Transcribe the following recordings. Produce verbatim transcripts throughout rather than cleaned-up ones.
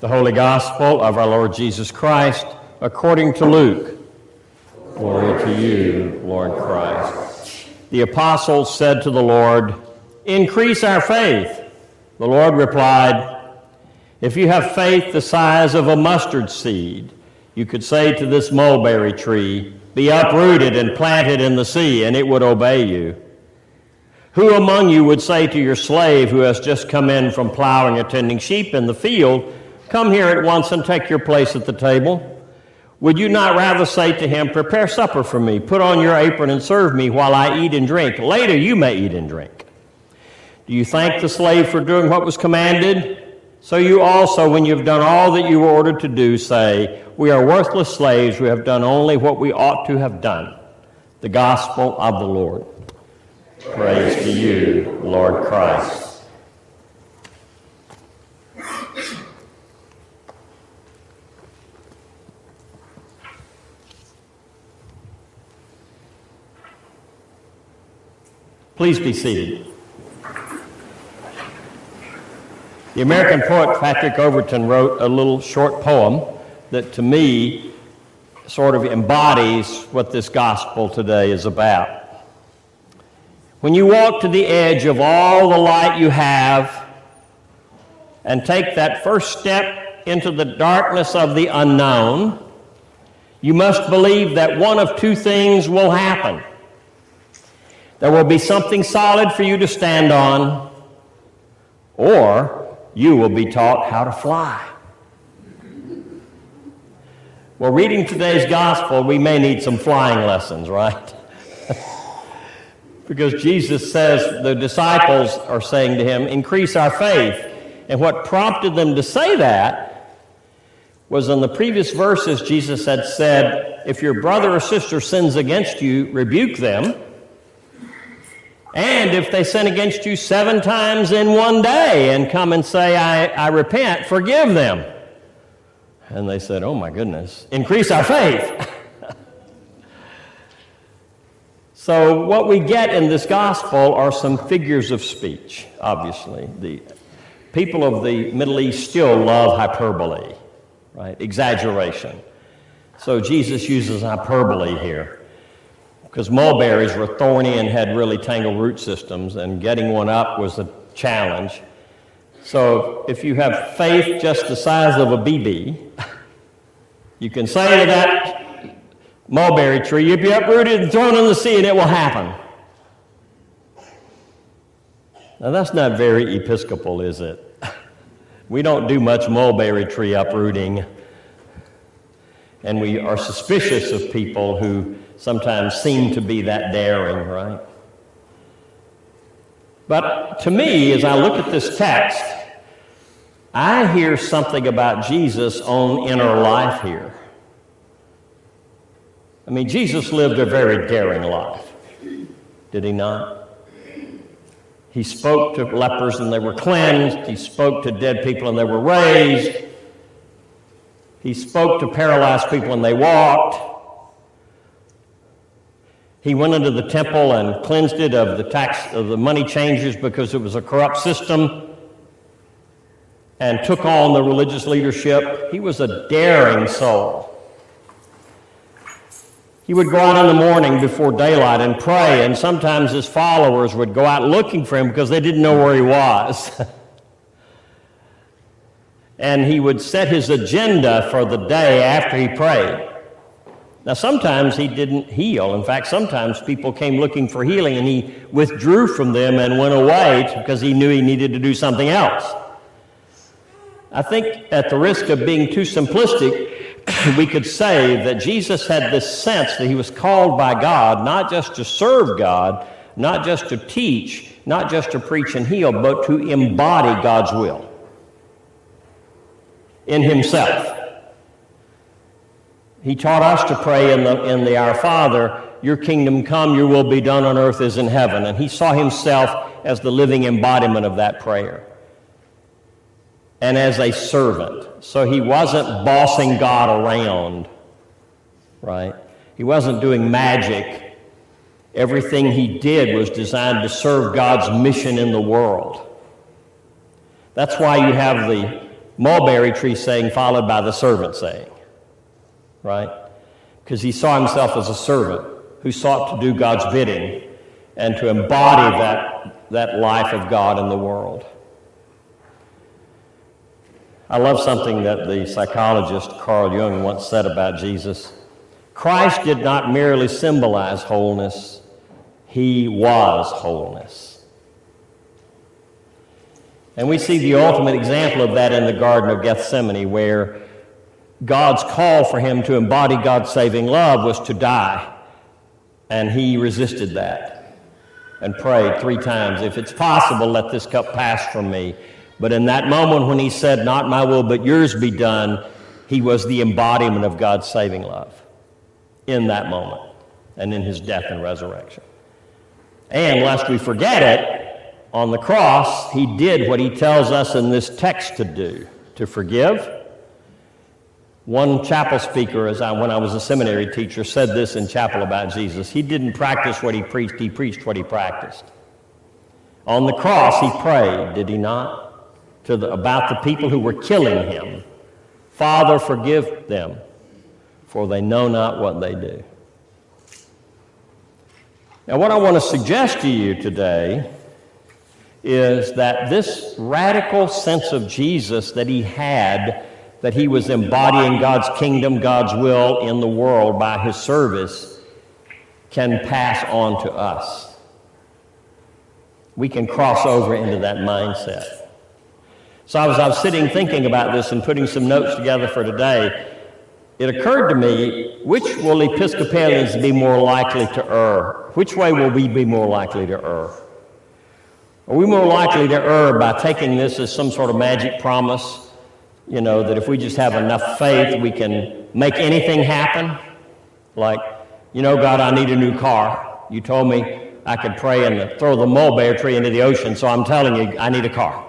The Holy Gospel of our Lord Jesus Christ according to Luke. Glory to you, Lord Christ. The apostles said to the Lord, "Increase our faith." The Lord replied, "If you have faith the size of a mustard seed, you could say to this mulberry tree, 'Be uprooted and planted in the sea,' and it would obey you. Who among you would say to your slave who has just come in from plowing or tending sheep in the field, 'Come here at once and take your place at the table'? Would you not rather say to him, 'Prepare supper for me, put on your apron and serve me while I eat and drink. Later you may eat and drink'? Do you thank the slave for doing what was commanded? So you also, when you've done all that you were ordered to do, say, 'We are worthless slaves, we have done only what we ought to have done.'" The Gospel of the Lord. Praise to you, Lord Christ. Please be seated. The American poet Patrick Overton wrote a little short poem that to me sort of embodies what this gospel today is about. When you walk to the edge of all the light you have and take that first step into the darkness of the unknown, you must believe that one of two things will happen. There will be something solid for you to stand on, or you will be taught how to fly. Well, reading today's gospel, we may need some flying lessons, right? Because Jesus says, the disciples are saying to him, "Increase our faith." And what prompted them to say that was in the previous verses, Jesus had said, "If your brother or sister sins against you, rebuke them. And if they sin against you seven times in one day and come and say, I, I repent, forgive them." And they said, "Oh my goodness, increase our faith." So what we get in this gospel are some figures of speech, obviously. The people of the Middle East still love hyperbole, right? Exaggeration. So Jesus uses hyperbole here, because mulberries were thorny and had really tangled root systems, and getting one up was a challenge. So if you have faith just the size of a B B, you can say to that mulberry tree, "You'll be uprooted and thrown in the sea," and it will happen. Now that's not very Episcopal, is it? We don't do much mulberry tree uprooting, and we are suspicious of people who sometimes seem to be that daring, right? But to me, as I look at this text, I hear something about Jesus' own inner life here. I mean, Jesus lived a very daring life, did he not? He spoke to lepers and they were cleansed. He spoke to dead people and they were raised. He spoke to paralyzed people and they walked. He went into the temple and cleansed it of the tax of the money changers because it was a corrupt system, and took on the religious leadership. He was a daring soul. He would go out in the morning before daylight and pray, and sometimes his followers would go out looking for him because they didn't know where he was. And he would set his agenda for the day after he prayed. Now, sometimes he didn't heal. In fact, sometimes people came looking for healing, and he withdrew from them and went away because he knew he needed to do something else. I think at the risk of being too simplistic, we could say that Jesus had this sense that he was called by God not just to serve God, not just to teach, not just to preach and heal, but to embody God's will in himself. He taught us to pray in the, in the Our Father, "Your kingdom come, your will be done on earth as in heaven." And he saw himself as the living embodiment of that prayer and as a servant. So he wasn't bossing God around, right? He wasn't doing magic. Everything he did was designed to serve God's mission in the world. That's why you have the mulberry tree saying followed by the servant saying, right? Because he saw himself as a servant who sought to do God's bidding and to embody that, that life of God in the world. I love something that the psychologist Carl Jung once said about Jesus. Christ did not merely symbolize wholeness, he was wholeness. And we see the ultimate example of that in the Garden of Gethsemane, where God's call for him to embody God's saving love was to die. And he resisted that and prayed three times, if it's possible, let this cup pass from me. But in that moment when he said, not my will, but yours be done, he was the embodiment of God's saving love in that moment and in his death and resurrection. And lest we forget it, on the cross, he did what he tells us in this text to do, to forgive. One chapel speaker, as I, when I was a seminary teacher, said this in chapel about Jesus. He didn't practice what he preached, he preached what he practiced. On the cross, he prayed, did he not? To the, about the people who were killing him. Father, forgive them, for they know not what they do. Now, what I want to suggest to you today is that this radical sense of Jesus that he had, that he was embodying God's kingdom, God's will in the world by his service, can pass on to us. We can cross over into that mindset. So as I was sitting thinking about this and putting some notes together for today, it occurred to me, which will Episcopalians be more likely to err? Which way will we be more likely to err? Are we more likely to err by taking this as some sort of magic promise, you know, that if we just have enough faith, we can make anything happen? Like, you know, God, I need a new car. You told me I could pray and throw the mulberry tree into the ocean, so I'm telling you, I need a car.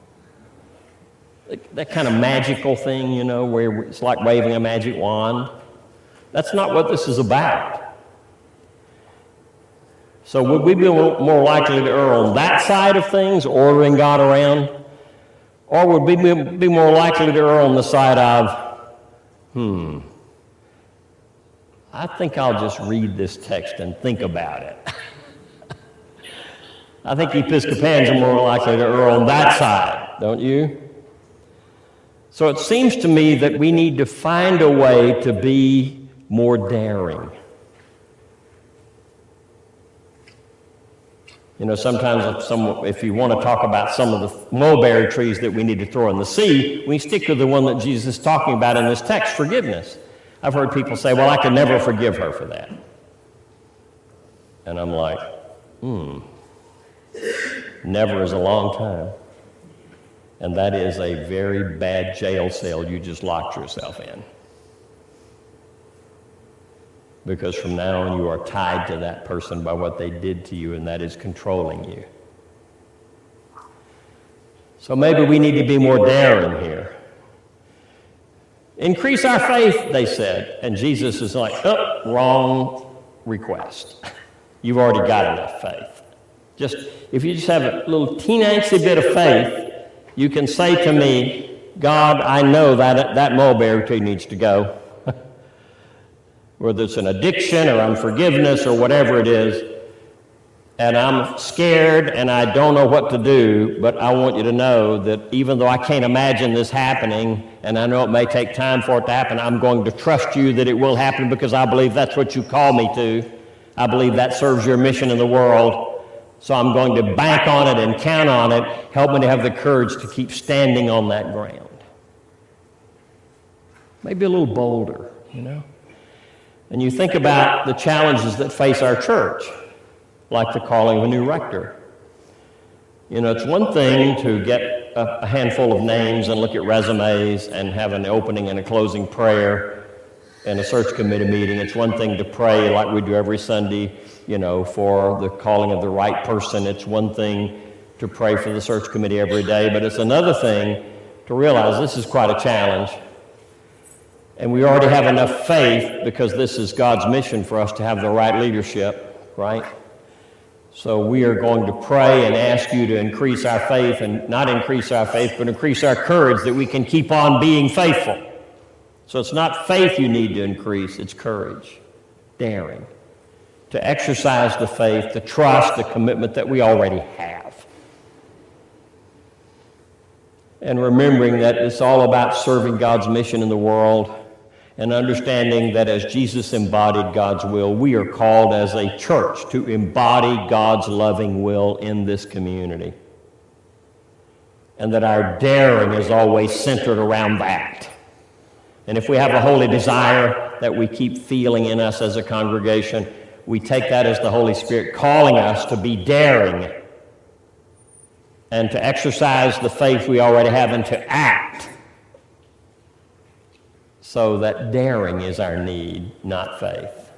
That kind of magical thing, you know, where it's like waving a magic wand. That's not what this is about. So would we be more likely to err on that side of things, ordering God around? Or would we be more likely to err on the side of, hmm, I think I'll just read this text and think about it. I think Episcopalians are more likely to err on that side, don't you? So it seems to me that we need to find a way to be more daring. You know, sometimes if, some, if you want to talk about some of the mulberry trees that we need to throw in the sea, we stick to the one that Jesus is talking about in this text, forgiveness. I've heard people say, well, I could never forgive her for that. And I'm like, hmm, never is a long time. And that is a very bad jail cell you just locked yourself in. Because from now on you are tied to that person by what they did to you, and that is controlling you. So maybe we need to be more daring here. Increase our faith, they said. And Jesus is like, oh, wrong request. You've already got enough faith. Just, if you just have a little teensy bit of faith, you can say to me, God, I know that that mulberry tree needs to go. Whether it's an addiction or unforgiveness or whatever it is, and I'm scared and I don't know what to do, but I want you to know that even though I can't imagine this happening, and I know it may take time for it to happen, I'm going to trust you that it will happen because I believe that's what you call me to. I believe that serves your mission in the world. So I'm going to bank on it and count on it. Help me to have the courage to keep standing on that ground. Maybe a little bolder, you know. And you think about the challenges that face our church, like the calling of a new rector. You know, it's one thing to get a, a handful of names and look at resumes and have an opening and a closing prayer in a search committee meeting. It's one thing to pray like we do every Sunday, you know, for the calling of the right person. It's one thing to pray for the search committee every day, but it's another thing to realize this is quite a challenge. And we already have enough faith because this is God's mission for us to have the right leadership, right? So we are going to pray and ask you to increase our faith, and not increase our faith, but increase our courage that we can keep on being faithful. So it's not faith you need to increase, it's courage, daring, to exercise the faith, the trust, the commitment that we already have. And remembering that it's all about serving God's mission in the world, and understanding that as Jesus embodied God's will, we are called as a church to embody God's loving will in this community. And that our daring is always centered around that. And if we have a holy desire that we keep feeling in us as a congregation, we take that as the Holy Spirit calling us to be daring and to exercise the faith we already have and to act. So that daring is our need, not faith.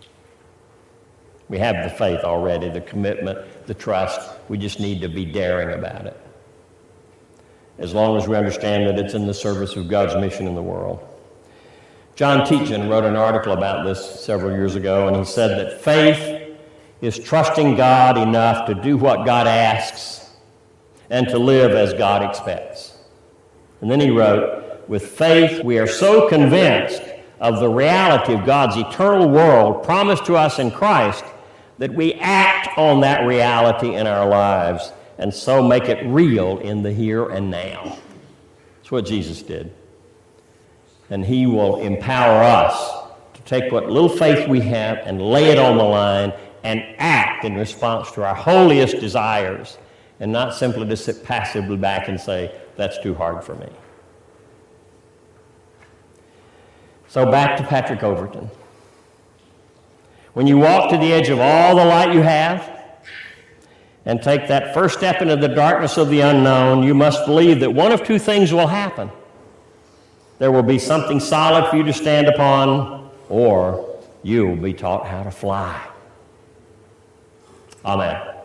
We have the faith already, the commitment, the trust. We just need to be daring about it. As long as we understand that it's in the service of God's mission in the world. John Tietjen wrote an article about this several years ago, and he said that faith is trusting God enough to do what God asks and to live as God expects. And then he wrote, with faith, we are so convinced of the reality of God's eternal world promised to us in Christ that we act on that reality in our lives and so make it real in the here and now. That's what Jesus did. And he will empower us to take what little faith we have and lay it on the line and act in response to our holiest desires, and not simply to sit passively back and say, that's too hard for me. So back to Patrick Overton. When you walk to the edge of all the light you have and take that first step into the darkness of the unknown, you must believe that one of two things will happen. There will be something solid for you to stand upon, or you will be taught how to fly. Amen.